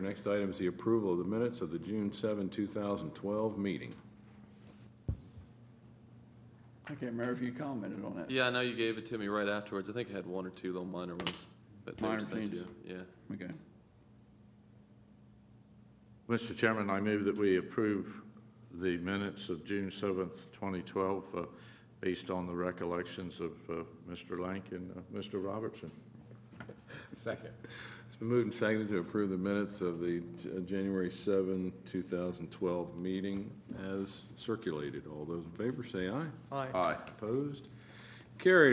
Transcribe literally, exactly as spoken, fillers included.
next item is the approval of the minutes of the June seventh, two thousand twelve meeting. I can't remember if you commented on that. Yeah, I know you gave it to me right afterwards. I think I had one or two little minor ones, but they were Minor sent to changes. you. Yeah. Okay. Mister Chairman, I move that we approve the minutes of June seventh, twenty twelve, uh, based on the recollections of uh, Mister Lank and uh, Mister Robertson. Second. It's been moved and seconded to approve the minutes of the uh, January seventh, two thousand twelve meeting as circulated. All those in favor say aye. Aye. Opposed? Carried.